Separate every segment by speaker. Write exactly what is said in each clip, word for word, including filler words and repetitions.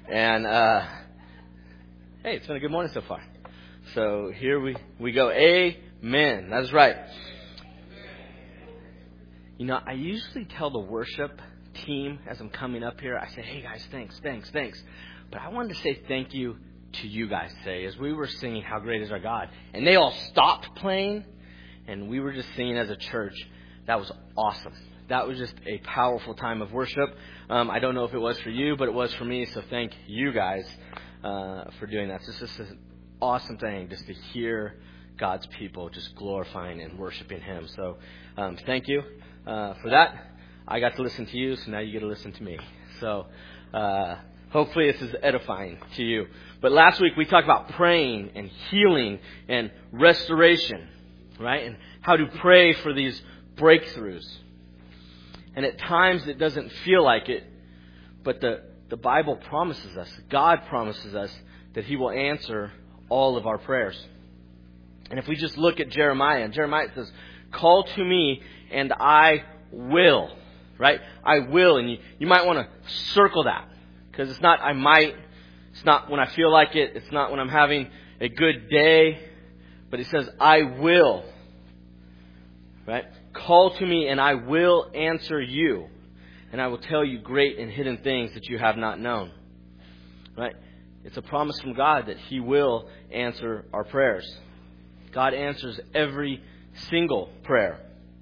Speaker 1: And, uh, hey, it's been a good morning so far. So here we, we go. Amen. That's right. You know, I usually tell the worship team as I'm coming up here, I say, hey guys, thanks, thanks, thanks. But I wanted to say thank you to you guys today as we were singing How Great Is Our God. And they all stopped playing and we were just singing as a church. That was awesome. That was just a powerful time of worship. Um, I don't know if it was for you, but it was for me. So thank you guys uh, for doing that. It's just an awesome thing just to hear God's people just glorifying and worshiping Him. So um, thank you uh, for that. I got to listen to you, so now you get to listen to me. So uh, hopefully this is edifying to you. But last week we talked about praying and healing and restoration, right? And how to pray for these breakthroughs. And at times it doesn't feel like it, but the, the Bible promises us, God promises us that He will answer all of our prayers. And if we just look at Jeremiah, and Jeremiah says, call to me and I will, right? I will. And you, you might want to circle that because it's not I might, it's not when I feel like it, it's not when I'm having a good day, but it says I will, right? Call to me and I will answer you, and I will tell you great and hidden things that you have not known. Right? It's a promise from God that He will answer our prayers. God answers every single prayer.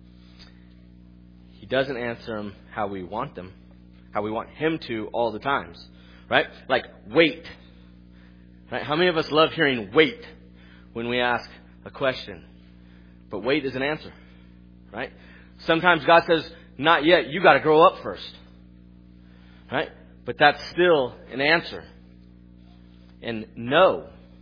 Speaker 1: He doesn't answer them how we want them, how we want Him to all the times. Right? Like wait. Right? How many of us love hearing wait when we ask a question? But wait is an answer. Right? Sometimes God says, not yet, you got to grow up first. Right? But that's still an answer. And no.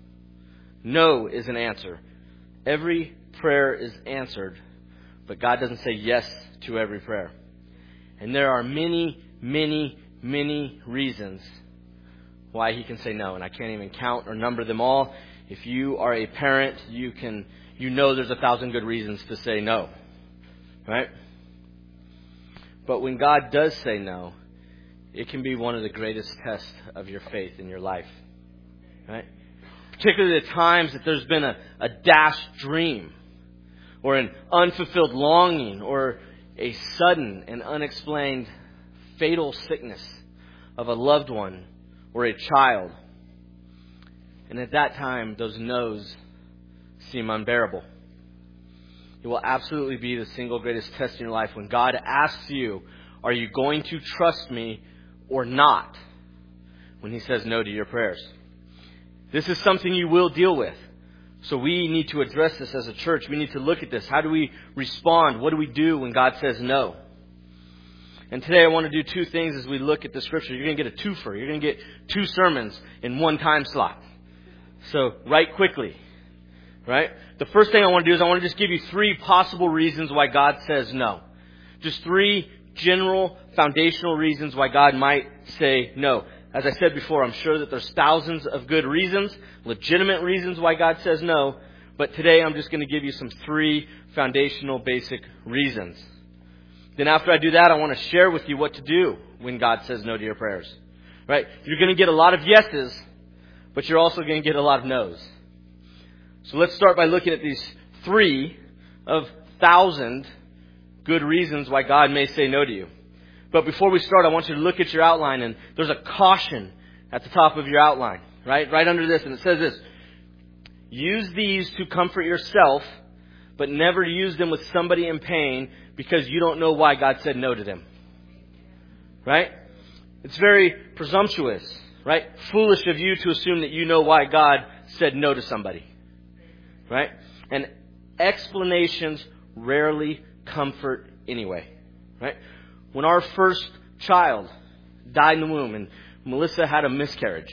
Speaker 1: No is an answer. Every prayer is answered, but God doesn't say yes to every prayer. And there are many, many, many reasons why He can say no. And I can't even count or number them all. If you are a parent, you can, you know there's a thousand good reasons to say no. Right? But when God does say no, it can be one of the greatest tests of your faith in your life. Right? Particularly the times that there's been a, a dashed dream or an unfulfilled longing or a sudden and unexplained fatal sickness of a loved one or a child. And at that time, those no's seem unbearable. It will absolutely be the single greatest test in your life when God asks you, are you going to trust me or not? When He says no to your prayers. This is something you will deal with. So we need to address this as a church. We need to look at this. How do we respond? What do we do when God says no? And today I want to do two things as we look at the Scripture. You're going to get a twofer. You're going to get two sermons in one time slot. So write quickly. Right? The first thing I want to do is I want to just give you three possible reasons why God says no. Just three general foundational reasons why God might say no. As I said before, I'm sure that there's thousands of good reasons, legitimate reasons why God says no. But today I'm just going to give you some three foundational basic reasons. Then after I do that, I want to share with you what to do when God says no to your prayers. Right? You're going to get a lot of yeses, but you're also going to get a lot of no's. So let's start by looking at these three of thousand good reasons why God may say no to you. But before we start, I want you to look at your outline, and there's a caution at the top of your outline, right? Right under this, and it says this. Use these to comfort yourself, but never use them with somebody in pain because you don't know why God said no to them. Right? It's very presumptuous, right? Foolish of you to assume that you know why God said no to somebody. Right? And explanations rarely comfort anyway. Right? When our first child died in the womb and Melissa had a miscarriage,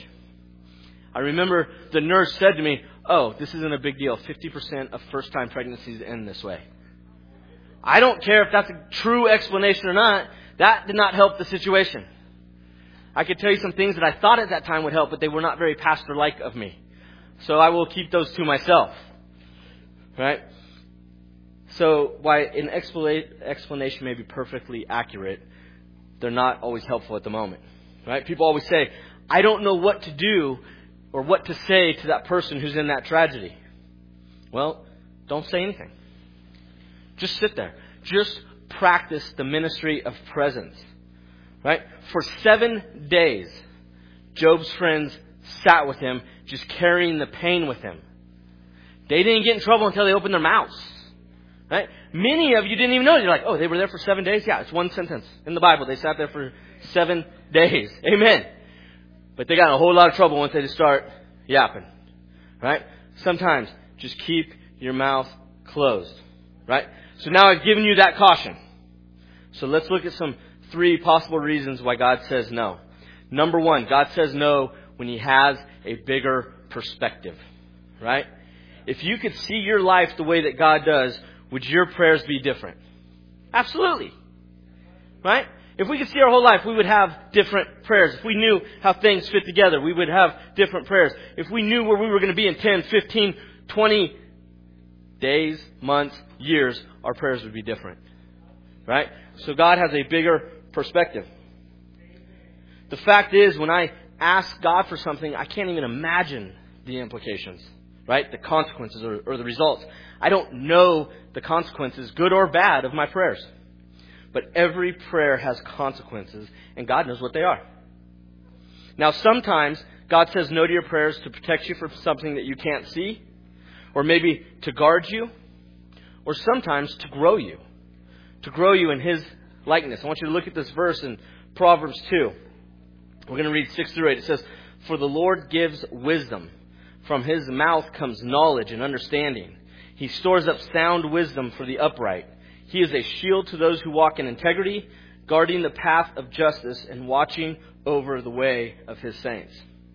Speaker 1: I remember the nurse said to me, oh, this isn't a big deal. fifty percent of first-time pregnancies end this way. I don't care if that's a true explanation or not. That did not help the situation. I could tell you some things that I thought at that time would help, but they were not very pastor-like of me. So I will keep those to myself. Right? So while an explanation may be perfectly accurate, they're not always helpful at the moment. Right? People always say, I don't know what to do or what to say to that person who's in that tragedy. Well, don't say anything. Just sit there. Just practice the ministry of presence. Right? For seven days, Job's friends sat with him, just carrying the pain with him. They didn't get in trouble until they opened their mouths. Right? Many of you didn't even know. You're like, oh, they were there for seven days? Yeah, it's one sentence in the Bible. They sat there for seven days. Amen. But they got in a whole lot of trouble once they just start yapping. Right? Sometimes just keep your mouth closed. Right? So now I've given you that caution. So let's look at some three possible reasons why God says no. Number one, God says no when He has a bigger perspective. Right? If you could see your life the way that God does, would your prayers be different? Absolutely. Right? If we could see our whole life, we would have different prayers. If we knew how things fit together, we would have different prayers. If we knew where we were going to be in ten, fifteen, twenty days, months, years, our prayers would be different. Right? So God has a bigger perspective. The fact is, when I ask God for something, I can't even imagine the implications. Right? The consequences or, or the results. I don't know the consequences, good or bad, of my prayers. But every prayer has consequences, and God knows what they are. Now, sometimes God says no to your prayers to protect you from something that you can't see, or maybe to guard you, or sometimes to grow you, to grow you in His likeness. I want you to look at this verse in Proverbs two. We're going to read six through eight. It says, "For the Lord gives wisdom. From His mouth comes knowledge and understanding. He stores up sound wisdom for the upright. He is a shield to those who walk in integrity, guarding the path of justice and watching over the way of His saints."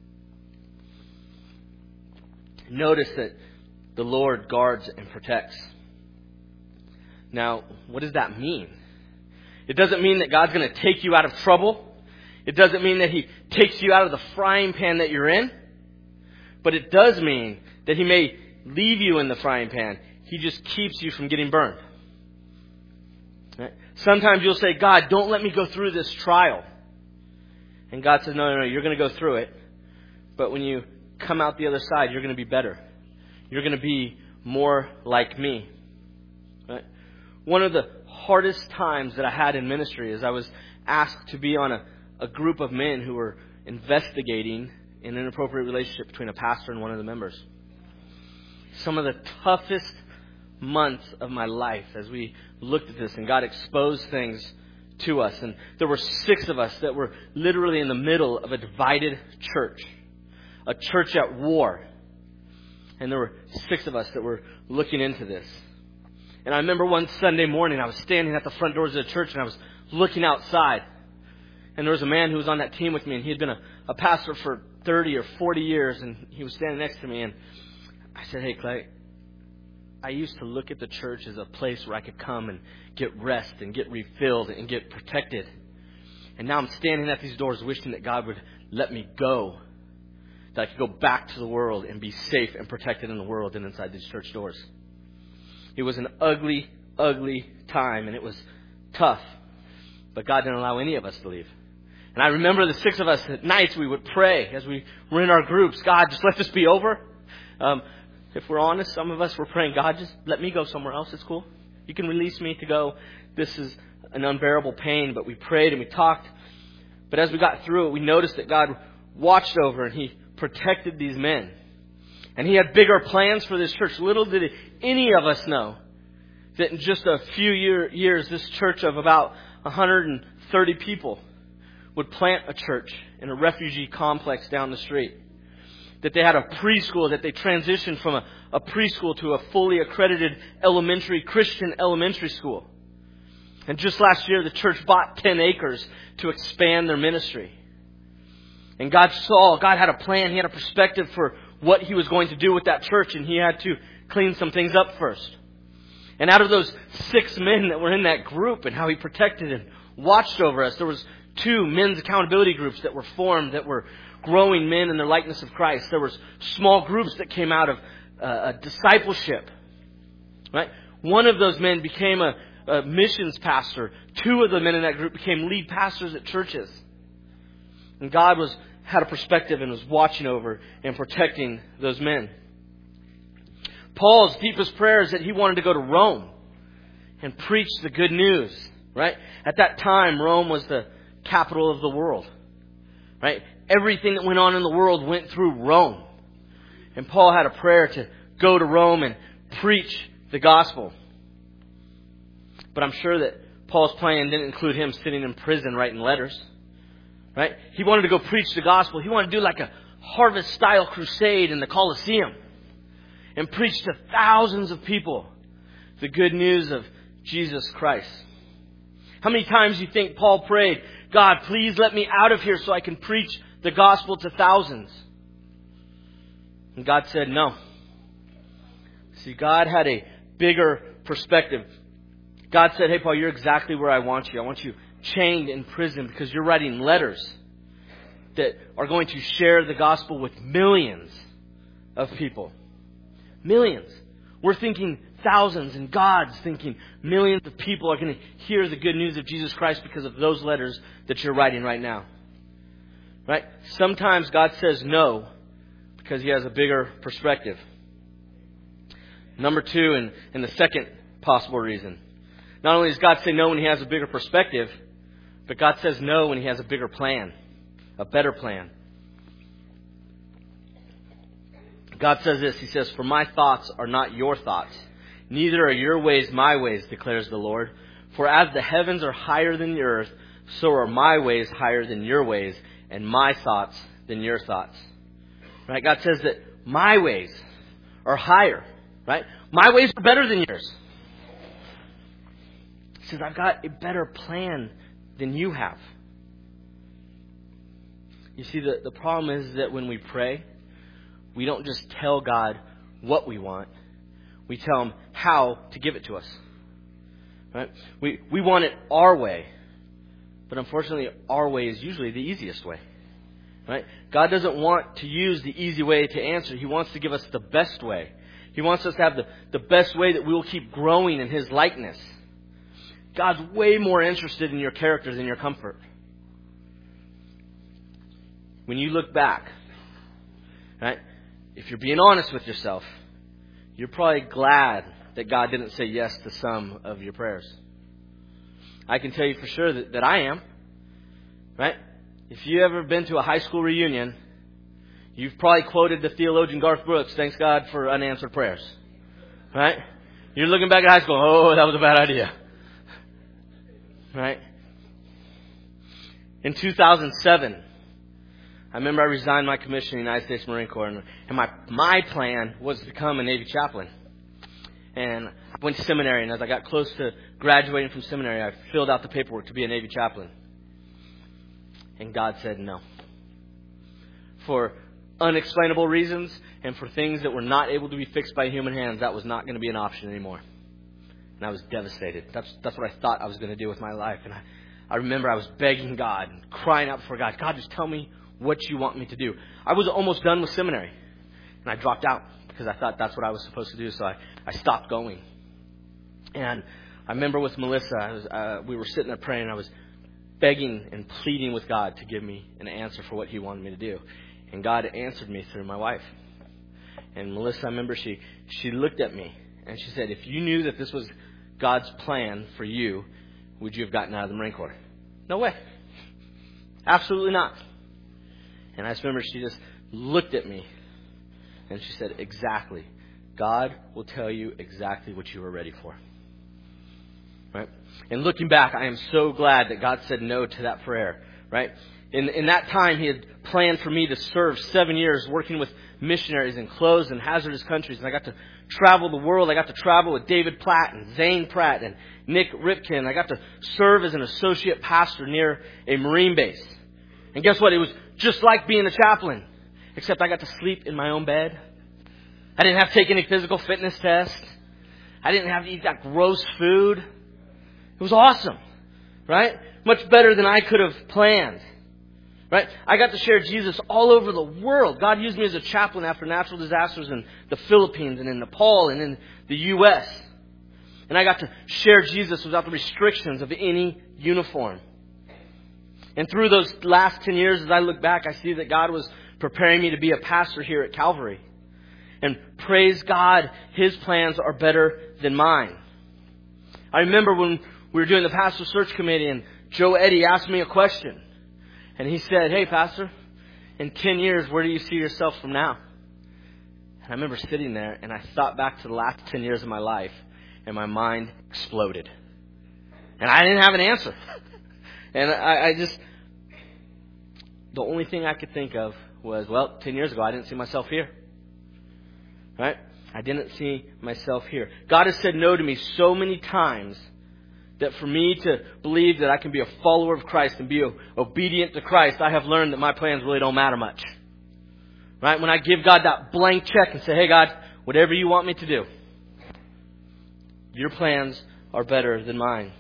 Speaker 1: Notice that the Lord guards and protects. Now, what does that mean? It doesn't mean that God's going to take you out of trouble. It doesn't mean that He takes you out of the frying pan that you're in. But it does mean that He may leave you in the frying pan. He just keeps you from getting burned. Right? Sometimes you'll say, God, don't let me go through this trial. And God says, no, no, no, you're going to go through it. But when you come out the other side, you're going to be better. You're going to be more like me. Right? One of the hardest times that I had in ministry is I was asked to be on a, a group of men who were investigating an inappropriate relationship between a pastor and one of the members. Some of the toughest months of my life as we looked at this and God exposed things to us. And there were six of us that were literally in the middle of a divided church. A church at war. And there were six of us that were looking into this. And I remember one Sunday morning I was standing at the front doors of the church and I was looking outside. And there was a man who was on that team with me, and he had been a, a pastor for thirty or forty years, and he was standing next to me, and I said, hey, Clay, I used to look at the church as a place where I could come and get rest and get refilled and get protected. And now I'm standing at these doors wishing that God would let me go, that I could go back to the world and be safe and protected in the world and inside these church doors. It was an ugly, ugly time, and it was tough, but God didn't allow any of us to leave. And I remember the six of us at nights, we would pray as we were in our groups, God, just let this be over. Um, if we're honest, some of us were praying, God, just let me go somewhere else. It's cool. You can release me to go. This is an unbearable pain. But we prayed and we talked. But as we got through it, we noticed that God watched over and He protected these men. And He had bigger plans for this church. Little did any of us know that in just a few year, years, this church of about one hundred thirty people would plant a church in a refugee complex down the street. That they had a preschool, that they transitioned from a, a preschool to a fully accredited elementary, Christian elementary school. And just last year, the church bought ten acres to expand their ministry. And God saw, God had a plan, He had a perspective for what He was going to do with that church, and He had to clean some things up first. And out of those six men that were in that group and how He protected and watched over us, there was two men's accountability groups that were formed that were growing men in their likeness of Christ. There was small groups that came out of uh, a discipleship. Right? One of those men became a, a missions pastor. Two of the men in that group became lead pastors at churches. And God was had a perspective and was watching over and protecting those men. Paul's deepest prayer is that he wanted to go to Rome and preach the good news, right? At that time, Rome was the capital of the world, right? Everything that went on in the world went through Rome. And Paul had a prayer to go to Rome and preach the gospel. But I'm sure that Paul's plan didn't include him sitting in prison writing letters, right? He wanted to go preach the gospel. He wanted to do like a harvest-style crusade in the Colosseum and preach to thousands of people the good news of Jesus Christ. How many times do you think Paul prayed, God, please let me out of here so I can preach the gospel to thousands? And God said no. See, God had a bigger perspective. God said, hey, Paul, you're exactly where I want you. I want you chained in prison because you're writing letters that are going to share the gospel with millions of people. Millions. We're thinking thousands, and God's thinking millions of people are going to hear the good news of Jesus Christ because of those letters that you're writing right now. Right? Sometimes God says no because He has a bigger perspective. Number two, and, and the second possible reason. Not only does God say no when He has a bigger perspective, but God says no when He has a bigger plan, a better plan. God says this, He says, for my thoughts are not your thoughts, neither are your ways my ways, declares the Lord. For as the heavens are higher than the earth, so are my ways higher than your ways, and my thoughts than your thoughts. Right? God says that my ways are higher. Right? My ways are better than yours. He says, I've got a better plan than you have. You see, the, the problem is that when we pray, we don't just tell God what we want. We tell Him how to give it to us. Right? We, we want it our way. But unfortunately, our way is usually the easiest way. Right? God doesn't want to use the easy way to answer. He wants to give us the best way. He wants us to have the, the best way that we will keep growing in His likeness. God's way more interested in your character than your comfort. When you look back, right, if you're being honest with yourself, you're probably glad that God didn't say yes to some of your prayers. I can tell you for sure that, that I am. Right? If you've ever been to a high school reunion, you've probably quoted the theologian Garth Brooks, thanks God for unanswered prayers. Right? You're looking back at high school, oh, that was a bad idea. Right? In two thousand seven, I remember I resigned my commission in the United States Marine Corps, and, and my, my plan was to become a Navy chaplain. And I went to seminary, and as I got close to graduating from seminary, I filled out the paperwork to be a Navy chaplain. And God said no. For unexplainable reasons and for things that were not able to be fixed by human hands, that was not going to be an option anymore. And I was devastated. That's that's what I thought I was going to do with my life. And I, I remember I was begging God, crying out before God, God, just tell me what you want me to do. I was almost done with seminary. And I dropped out because I thought that's what I was supposed to do. So I, I stopped going. And I remember with Melissa, I was, uh, we were sitting there praying, and I was begging and pleading with God to give me an answer for what He wanted me to do. And God answered me through my wife. And Melissa, I remember she, she looked at me and she said, if you knew that this was God's plan for you, would you have gotten out of the Marine Corps? No way. Absolutely not. And I just remember she just looked at me and she said, exactly. God will tell you exactly what you are ready for. Right? And looking back, I am so glad that God said no to that prayer. Right? In, in that time, He had planned for me to serve seven years working with missionaries in closed and hazardous countries. And I got to travel the world. I got to travel with David Platt and Zane Pratt and Nick Ripken. I got to serve as an associate pastor near a Marine base. And guess what? It was just like being a chaplain, except I got to sleep in my own bed. I didn't have to take any physical fitness test. I didn't have to eat that gross food. It was awesome, right? Much better than I could have planned, right? I got to share Jesus all over the world. God used me as a chaplain after natural disasters in the Philippines and in Nepal and in the U S And I got to share Jesus without the restrictions of any uniform. And through those last ten years, as I look back, I see that God was preparing me to be a pastor here at Calvary. And praise God, His plans are better than mine. I remember when we were doing the Pastor Search Committee and Joe Eddy asked me a question. And he said, "Hey, Pastor, in ten years, where do you see yourself from now?" And I remember sitting there and I thought back to the last ten years of my life and my mind exploded. And I didn't have an answer. And I, I just, the only thing I could think of was, well, ten years ago, I didn't see myself here. Right? I didn't see myself here. God has said no to me so many times that for me to believe that I can be a follower of Christ and be obedient to Christ, I have learned that my plans really don't matter much. Right? When I give God that blank check and say, "Hey, God, whatever you want me to do, your plans are better than mine."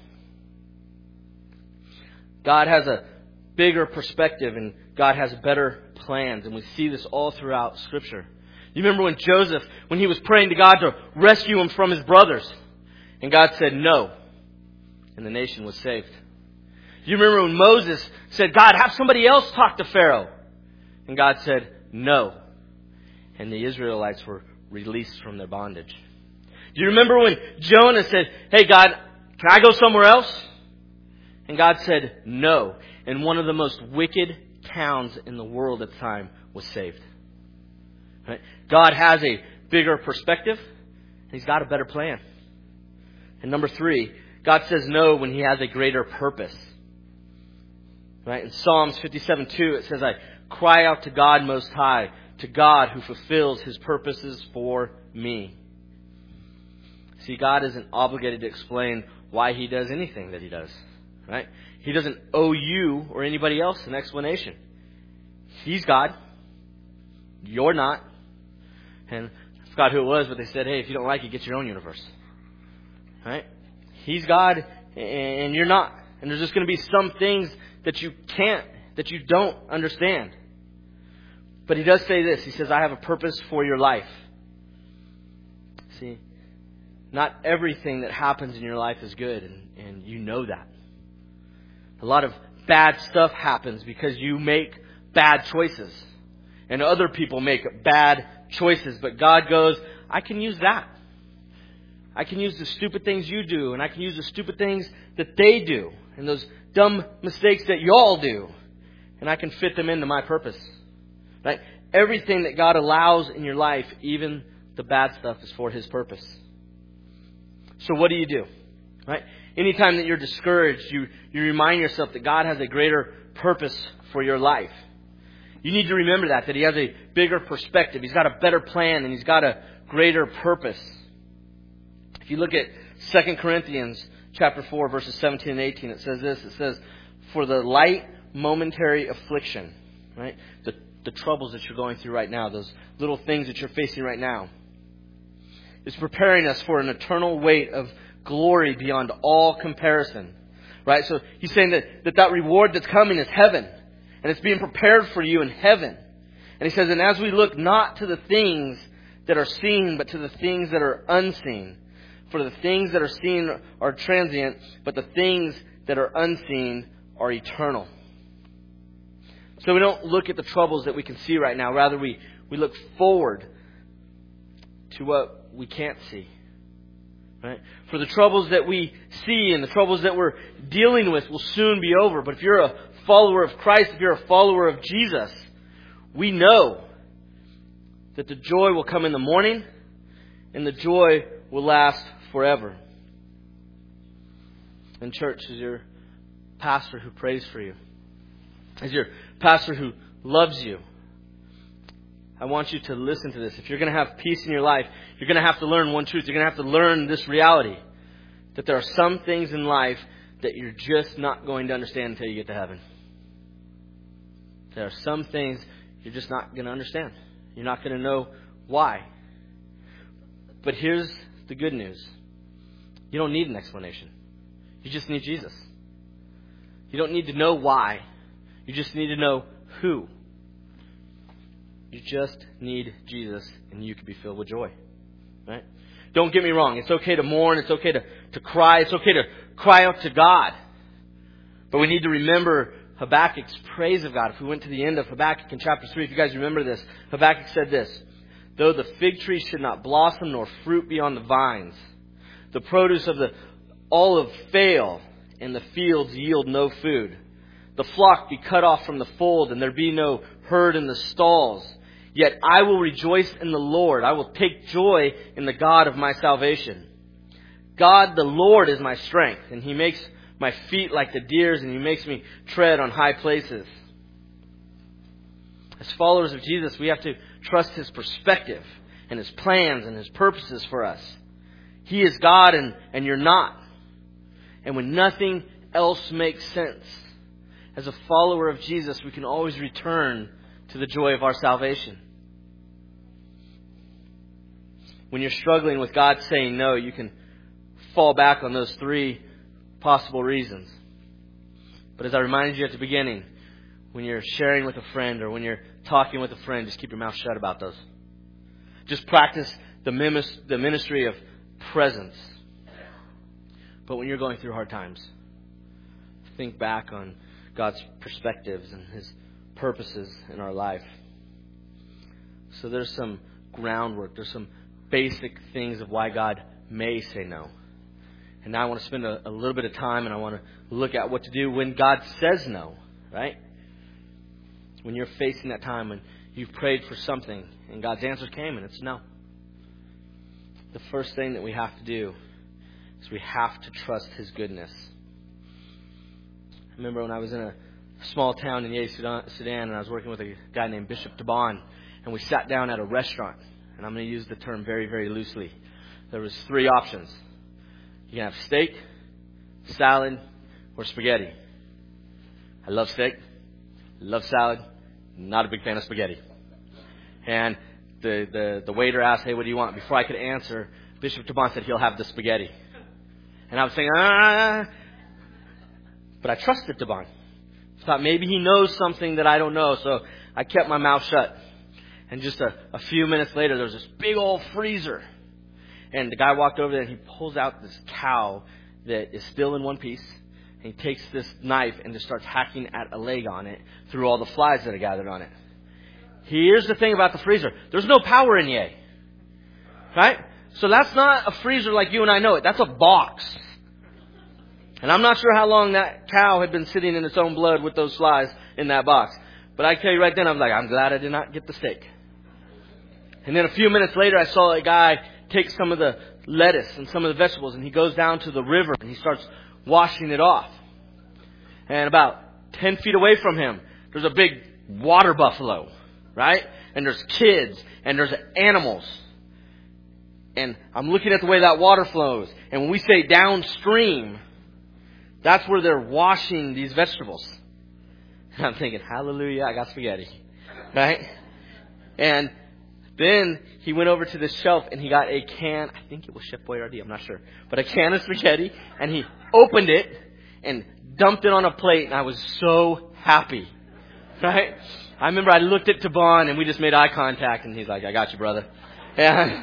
Speaker 1: God has a bigger perspective and God has better plans. And we see this all throughout Scripture. You remember when Joseph, when he was praying to God to rescue him from his brothers, and God said no, and the nation was saved. You remember when Moses said, "God, have somebody else talk to Pharaoh," and God said no, and the Israelites were released from their bondage. Do you remember when Jonah said, "Hey, God, can I go somewhere else?" And God said no, and one of the most wicked towns in the world at the time was saved. Right? God has a bigger perspective, and He's got a better plan. And number three, God says no when He has a greater purpose. Right? In Psalms fifty-seven two, it says, "I cry out to God Most High, to God who fulfills His purposes for me." See, God isn't obligated to explain why He does anything that He does. Right? He doesn't owe you or anybody else an explanation. He's God. You're not. And I forgot who it was, but they said, "Hey, if you don't like it, get your own universe." Right? He's God and you're not. And there's just going to be some things that you can't, that you don't understand. But He does say this. He says, "I have a purpose for your life." See, not everything that happens in your life is good, and, and you know that. A lot of bad stuff happens because you make bad choices. And other people make bad choices. But God goes, "I can use that. I can use the stupid things you do. And I can use the stupid things that they do. And those dumb mistakes that y'all do. And I can fit them into my purpose." Right? Everything that God allows in your life, even the bad stuff, is for His purpose. So what do you do? Right? Anytime that you're discouraged, you, you remind yourself that God has a greater purpose for your life. You need to remember that, that He has a bigger perspective. He's got a better plan and He's got a greater purpose. If you look at Second Corinthians chapter four, verses seventeen and eighteen, it says this. It says, "For the light momentary affliction," right? The, the troubles that you're going through right now, those little things that you're facing right now, is preparing us for an eternal weight of glory beyond all comparison. Right? So He's saying that, that that reward that's coming is heaven. And it's being prepared for you in heaven. And He says, "And as we look not to the things that are seen, but to the things that are unseen. For the things that are seen are transient, but the things that are unseen are eternal." So we don't look at the troubles that we can see right now. Rather, we, we look forward to what we can't see. Right? For the troubles that we see and the troubles that we're dealing with will soon be over. But if you're a follower of Christ, if you're a follower of Jesus, we know that the joy will come in the morning and the joy will last forever. And church, as your pastor who prays for you, as your pastor who loves you, I want you to listen to this. If you're going to have peace in your life, you're going to have to learn one truth. You're going to have to learn this reality, that there are some things in life that you're just not going to understand until you get to heaven. There are some things you're just not going to understand. You're not going to know why. But here's the good news. You don't need an explanation. You just need Jesus. You don't need to know why. You just need to know who. You just need Jesus, and you can be filled with joy. Right? Don't get me wrong. It's okay to mourn. It's okay to, to cry. It's okay to cry out to God. But we need to remember Habakkuk's praise of God. If we went to the end of Habakkuk in chapter three, if you guys remember this, Habakkuk said this, though the fig tree should not blossom nor fruit be on the vines, the produce of the olive fail, and the fields yield no food, the flock be cut off from the fold, and there be no herd in the stalls, yet I will rejoice in the Lord. I will take joy in the God of my salvation. God the Lord is my strength, and He makes my feet like the deer's, and He makes me tread on high places. As followers of Jesus, we have to trust His perspective and His plans and His purposes for us. He is God and, and you're not. And when nothing else makes sense, as a follower of Jesus, we can always return to the joy of our salvation. When you're struggling with God saying no, you can fall back on those three possible reasons. But as I reminded you at the beginning, when you're sharing with a friend or when you're talking with a friend, just keep your mouth shut about those. Just practice the ministry of presence. But when you're going through hard times, think back on God's perspectives and His purposes in our life. So there's some groundwork. There's some basic things of why God may say no. And now I want to spend a, a little bit of time and I want to look at what to do when God says no, right? When you're facing that time when you've prayed for something and God's answer came and it's no. The first thing that we have to do is we have to trust His goodness. I remember when I was in a small town in Ye, Sudan, and I was working with a guy named Bishop Taban, and we sat down at a restaurant. And I'm going to use the term very, very loosely. There was three options. You can have steak, salad, or spaghetti. I love steak, love salad, not a big fan of spaghetti. And the, the, the waiter asked, hey, what do you want? Before I could answer, Bishop Taban said he'll have the spaghetti. And I was thinking, ah. But I trusted Taban. I thought maybe he knows something that I don't know, so I kept my mouth shut. And just a, a few minutes later, there was this big old freezer. And the guy walked over there and he pulls out this cow that is still in one piece. And he takes this knife and just starts hacking at a leg on it through all the flies that are gathered on it. Here's the thing about the freezer. There's no power in Ye. Right? So that's not a freezer like you and I know it. That's a box. And I'm not sure how long that cow had been sitting in its own blood with those flies in that box. But I tell you right then, I was like, I'm glad I did not get the steak. And then a few minutes later, I saw a guy take some of the lettuce and some of the vegetables, and he goes down to the river and he starts washing it off. And about ten feet away from him, there's a big water buffalo, right? And there's kids and there's animals. And I'm looking at the way that water flows. And when we say downstream, that's where they're washing these vegetables. And I'm thinking, hallelujah, I got spaghetti. Right? And then he went over to the shelf and he got a can, I think it was Chef Boyardee, I'm not sure, but a can of spaghetti, and he opened it and dumped it on a plate, and I was so happy. Right? I remember I looked at Taban and we just made eye contact, and he's like, I got you, brother. And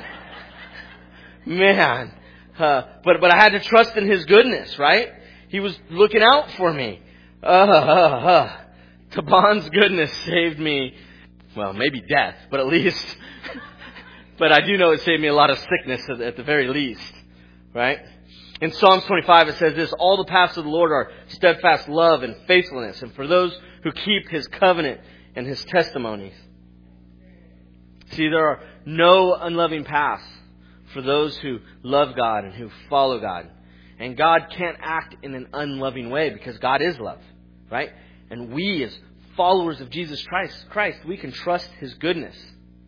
Speaker 1: man, uh, but but I had to trust in His goodness, right? He was looking out for me. Uh, uh, uh. Taban's goodness saved me, well, maybe death, but at least, but I do know it saved me a lot of sickness at, at the very least, right? In Psalms twenty-five, it says this, all the paths of the Lord are steadfast love and faithfulness, and for those who keep His covenant and His testimonies. See, there are no unloving paths for those who love God and who follow God. And God can't act in an unloving way because God is love, right? And we as followers of Jesus Christ, Christ, we can trust His goodness.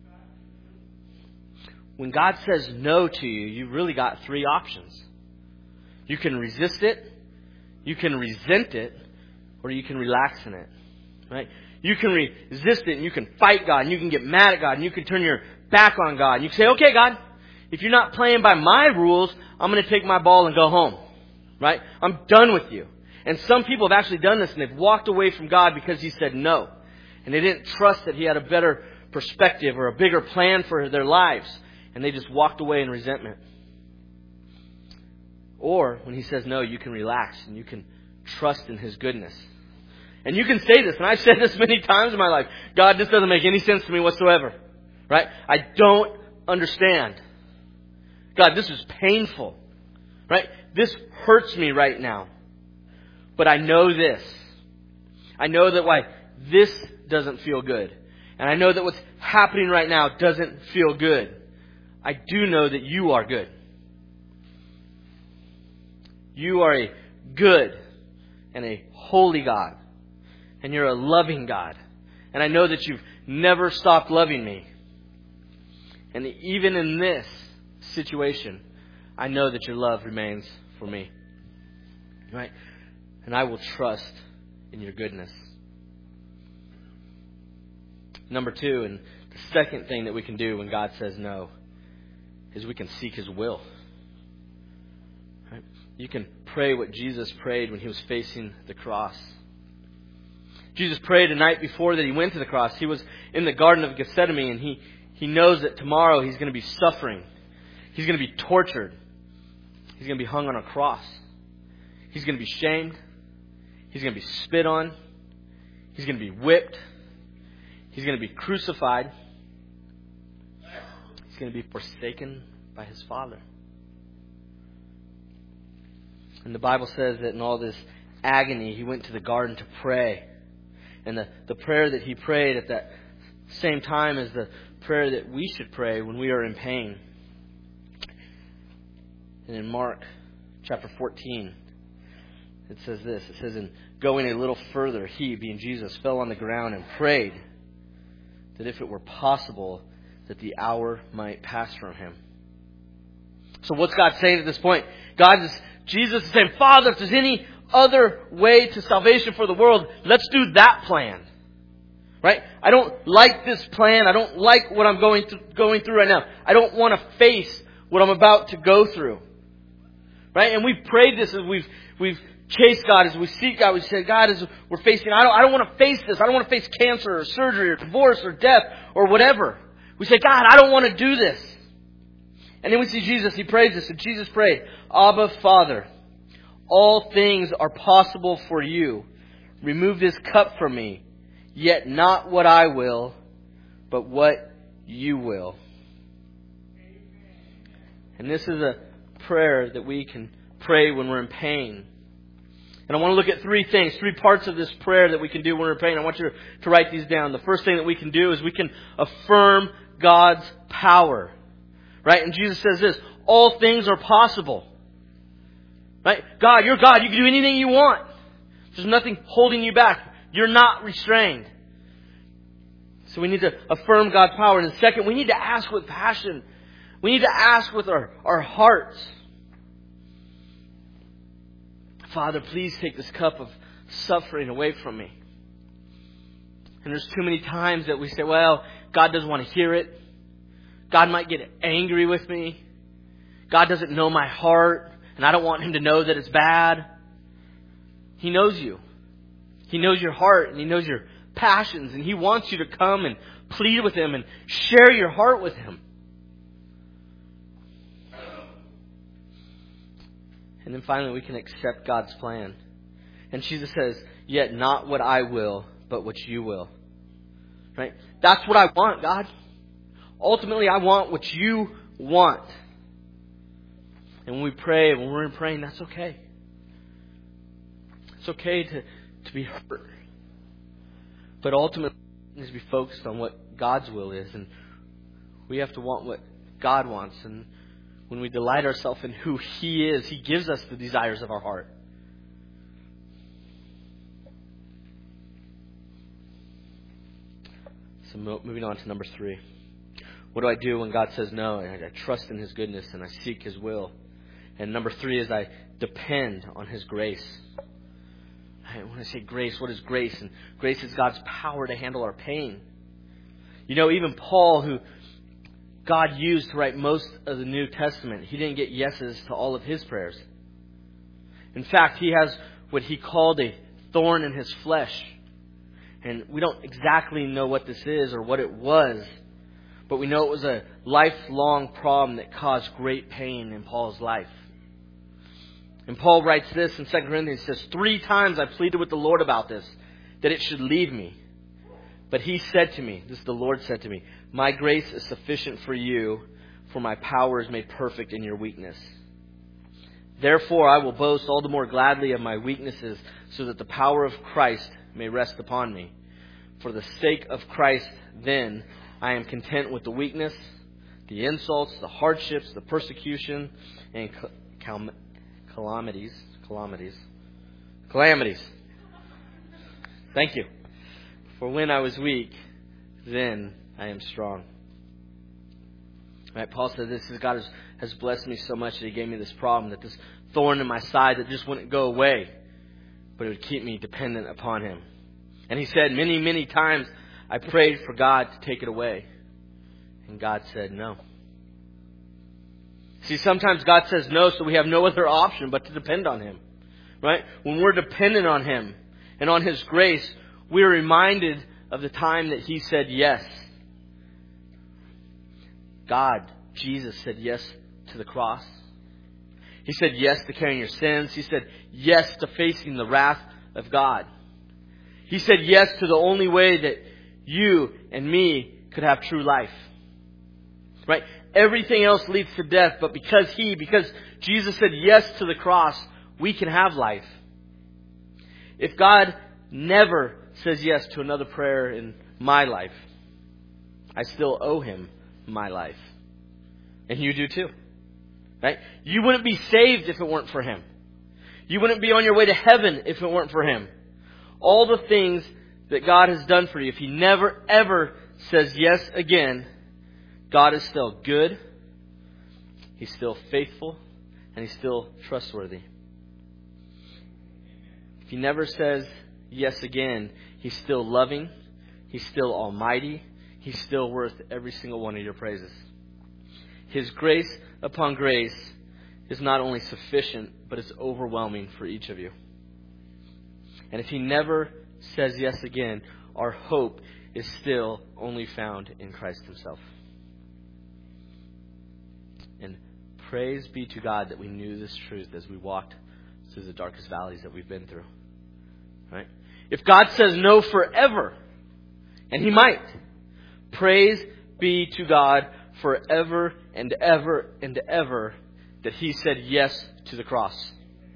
Speaker 1: When God says no to you, you've really got three options. You can resist it, you can resent it, or you can relax in it, right? You can resist it and you can fight God and you can get mad at God and you can turn your back on God. And you can say, okay, God, if you're not playing by my rules, I'm going to take my ball and go home. Right? I'm done with you. And some people have actually done this and they've walked away from God because He said no. And they didn't trust that He had a better perspective or a bigger plan for their lives. And they just walked away in resentment. Or when He says no, you can relax and you can trust in His goodness. And you can say this, and I've said this many times in my life. God, this doesn't make any sense to me whatsoever. Right? I don't understand. God, this is painful. Right? This hurts me right now. But I know this. I know that why this doesn't feel good. And I know that what's happening right now doesn't feel good. I do know that you are good. You are a good and a holy God. And you're a loving God. And I know that you've never stopped loving me. And even in this situation, I know that your love remains for me. Right? And I will trust in your goodness. Number two, and the second thing that we can do when God says no, is we can seek His will. Right? You can pray what Jesus prayed when He was facing the cross. Jesus prayed the night before that He went to the cross. He was in the Garden of Gethsemane, and He, he knows that tomorrow He's going to be suffering. He's going to be tortured. He's going to be hung on a cross. He's going to be shamed. He's going to be spit on. He's going to be whipped. He's going to be crucified. He's going to be forsaken by His Father. And the Bible says that in all this agony, He went to the garden to pray. And the, the prayer that He prayed at that same time is the prayer that we should pray when we are in pain. And in Mark chapter fourteen, it says this. It says, "And going a little further, He, being Jesus, fell on the ground and prayed that if it were possible, that the hour might pass from Him." So what's God saying at this point? God is, Jesus is saying, Father, if there's any other way to salvation for the world, let's do that plan. Right? I don't like this plan. I don't like what I'm going through, going through right now. I don't want to face what I'm about to go through. Right? And we've prayed this as we've we've chased God, as we seek God. We say, God, as we're facing, I don't I don't want to face this. I don't want to face cancer or surgery or divorce or death or whatever. We say, God, I don't want to do this. And then we see Jesus. He prays this. And Jesus prayed, Abba, Father, all things are possible for you. Remove this cup from me. Yet not what I will, but what you will. And this is a prayer that we can pray when we're in pain. And I want to look at three things, three parts of this prayer that we can do when we're in pain. I want you to write these down. The first thing that we can do is we can affirm God's power. Right? And Jesus says this, all things are possible. Right? God, you're God. You can do anything you want. There's nothing holding you back. You're not restrained. So we need to affirm God's power. And second, we need to ask with passion. We need to ask with our, our hearts. Father, please take this cup of suffering away from me. And there's too many times that we say, well, God doesn't want to hear it. God might get angry with me. God doesn't know my heart, and I don't want Him to know that it's bad. He knows you. He knows your heart, and He knows your passions, and He wants you to come and plead with Him and share your heart with Him. And then finally, we can accept God's plan. And Jesus says, yet not what I will, but what you will. Right? That's what I want, God. Ultimately, I want what you want. And when we pray, when we're in praying, that's okay. It's okay to, to be hurt. But ultimately, we need to be focused on what God's will is. And we have to want what God wants. And when we delight ourselves in who He is, He gives us the desires of our heart. So moving on to number three. What do I do when God says no? I, I trust in His goodness and I seek His will. And number three is I depend on His grace. I, when I say grace, what is grace? And grace is God's power to handle our pain. You know, even Paul, who God used to write most of the New Testament, he didn't get yeses to all of his prayers. In fact, he has what he called a thorn in his flesh. And we don't exactly know what this is or what it was, but we know it was a lifelong problem that caused great pain in Paul's life. And Paul writes this in Second Corinthians. He says, three times I pleaded with the Lord about this, that it should leave me. But he said to me, this is the Lord said to me, my grace is sufficient for you, for my power is made perfect in your weakness. Therefore I will boast all the more gladly of my weaknesses, so that the power of Christ may rest upon me. For the sake of Christ, then, I am content with the weakness, the insults, the hardships, the persecution, and cal- calamities, calamities, calamities. Thank you. For when I was weak, then I am strong. Right, Paul said this is God has, has blessed me so much that he gave me this problem, that this thorn in my side that just wouldn't go away, but it would keep me dependent upon him. And he said many, many times I prayed for God to take it away. And God said no. See, sometimes God says no, so we have no other option but to depend on him. Right? When we're dependent on him and on his grace, we're reminded of the time that he said yes. God, Jesus, said yes to the cross. He said yes to carrying your sins. He said yes to facing the wrath of God. He said yes to the only way that you and me could have true life. Right? Everything else leads to death, but because He, because Jesus said yes to the cross, we can have life. If God never says yes to another prayer in my life, I still owe Him my life. And you do too. Right? You wouldn't be saved if it weren't for Him. You wouldn't be on your way to heaven if it weren't for Him. All the things that God has done for you, if He never ever says yes again, God is still good, He's still faithful, and He's still trustworthy. If He never says yes again, He's still loving, He's still almighty, He's still worth every single one of your praises. His grace upon grace is not only sufficient, but it's overwhelming for each of you. And if He never says yes again, our hope is still only found in Christ Himself. And praise be to God that we knew this truth as we walked through the darkest valleys that we've been through. Right? If God says no forever, and He might, praise be to God forever and ever and ever that He said yes to the cross.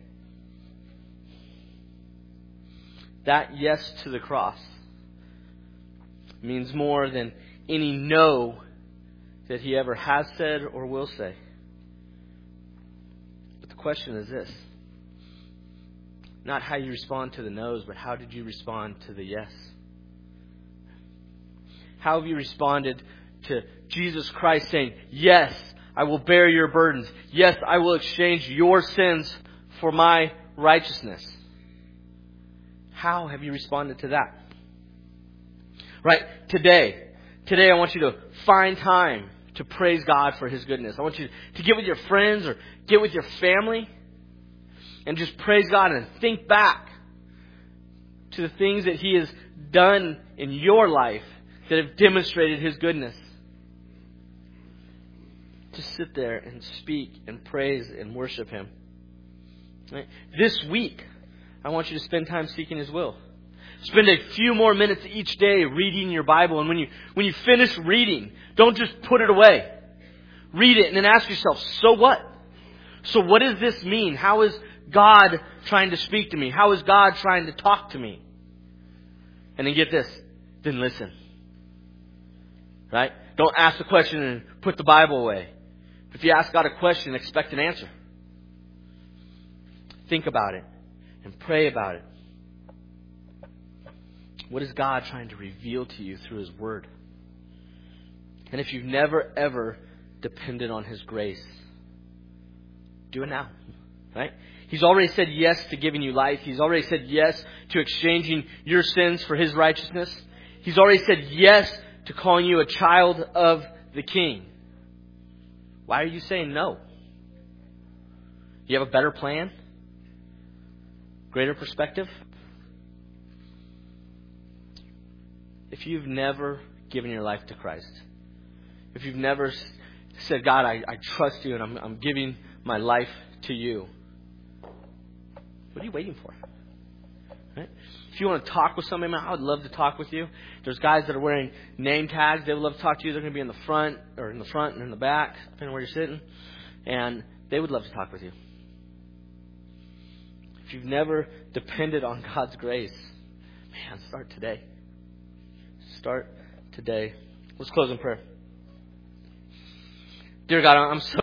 Speaker 1: That yes to the cross means more than any no that He ever has said or will say. But the question is this. Not how you respond to the no's, but how did you respond to the yes? How have you responded to Jesus Christ saying, yes, I will bear your burdens. Yes, I will exchange your sins for my righteousness. How have you responded to that? Right? Today, today I want you to find time to praise God for His goodness. I want you to get with your friends or get with your family and just praise God and think back to the things that He has done in your life that have demonstrated His goodness. Just sit there and speak and praise and worship Him. Right? This week, I want you to spend time seeking His will. Spend a few more minutes each day reading your Bible. And when you when you finish reading, don't just put it away. Read it and then ask yourself, so what? So what does this mean? How is God trying to speak to me? How is God trying to talk to me? And then get this. Then listen. Right? Don't ask the question and put the Bible away. If you ask God a question, expect an answer. Think about it and pray about it. What is God trying to reveal to you through His Word? And if you've never, ever depended on His grace, do it now. Right? He's already said yes to giving you life. He's already said yes to exchanging your sins for His righteousness. He's already said yes to calling you a child of the King. Why are you saying no? Do you have a better plan? Greater perspective? If you've never given your life to Christ, if you've never said, God, I, I trust you and I'm, I'm giving my life to you, what are you waiting for? Right? If you want to talk with somebody, man, I would love to talk with you. There's guys that are wearing name tags. They would love to talk to you. They're going to be in the front or in the front and in the back, depending on where you're sitting. And they would love to talk with you. If you've never depended on God's grace, man, start today. Start today. Let's close in prayer. Dear God, I'm so